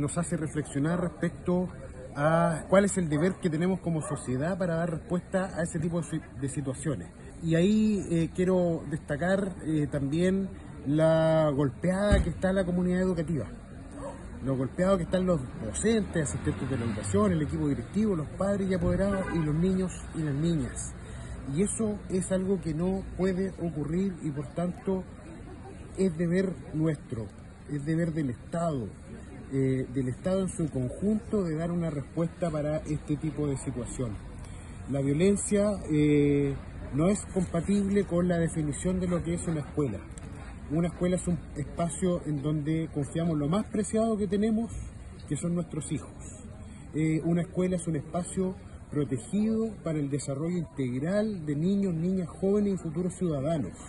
nos hace reflexionar respecto a cuál es el deber que tenemos como sociedad para dar respuesta a ese tipo de situaciones. Y ahí quiero destacar también la golpeada que está la comunidad educativa, lo golpeado que están los docentes, asistentes de la educación, el equipo directivo, los padres y apoderados y los niños y las niñas. Y eso es algo que no puede ocurrir y por tanto es deber nuestro, es deber del Estado en su conjunto de dar una respuesta para este tipo de situación. La violencia no es compatible con la definición de lo que es una escuela. Una escuela es un espacio en donde confiamos lo más preciado que tenemos, que son nuestros hijos. Una escuela es un espacio protegido para el desarrollo integral de niños, niñas, jóvenes y futuros ciudadanos.